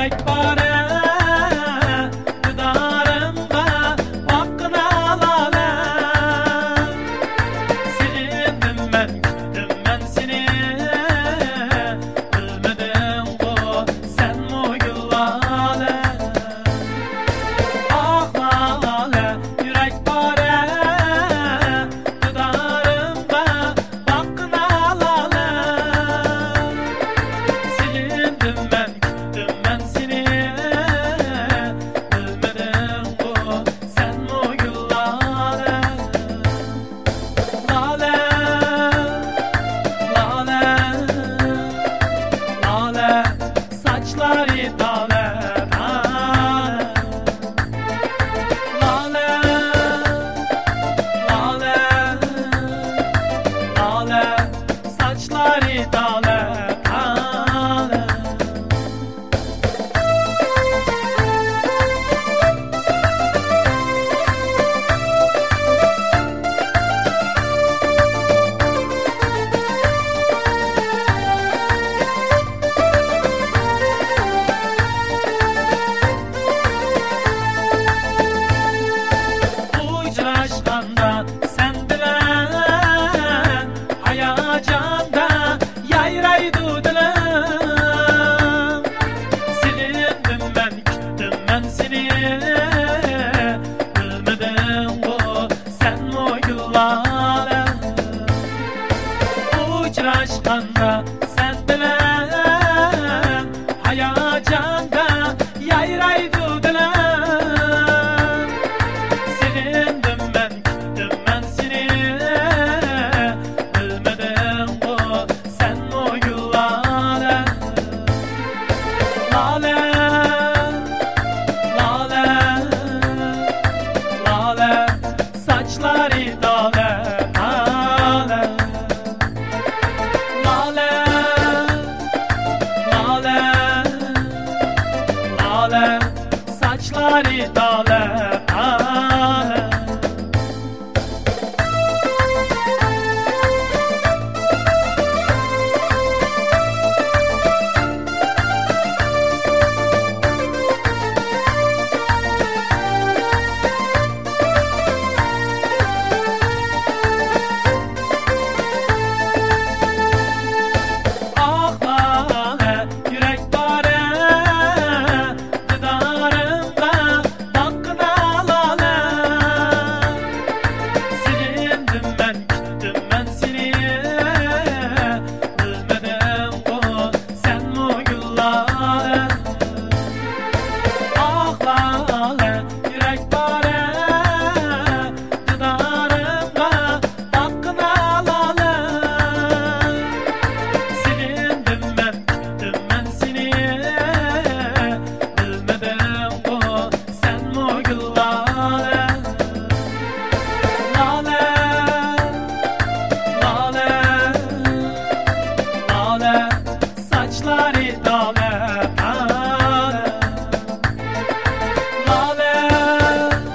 yürek bare Didarımda hakkına lale Sevindim ben, küttüm ben seni Bilmedim bu sen mi gül lale Ah lale yürek bare Didarımda hakkına lale Sevindim ben, küttüm ben seni Bilmedim bu sen mi gül lale Lale, lale, lale Saçları lale, lale, lale, lale Saçları lale, lale Uçraşkanda sen bilen Hayacanda yayraydı dilim Sevindim ben, küttüm ben seni Bilmedim bu sen mi gül lale Uçraşkanda sen bilen Hayacanda yayraydı dilim Sevindim ben, küttüm ben seni Bilmedim bu sen mi gül lale Lale, lale, lale Saçları lale, lale Lale, lale, lale Saçları lale, lale Ah lale yürek bare Didarımda hakkına lale Sevindim ben, küttüm ben seni Bilmedim bu sen mi gül lale Ah lale yürek bare Didarımda hakkına lale Sevindim ben, küttüm ben seni Bilmedim bu sen mi gül lale Lale, lale, lale Saçları lale, lale Lale,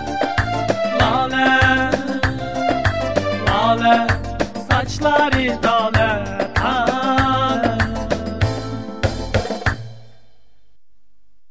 lale, lale Saçları lale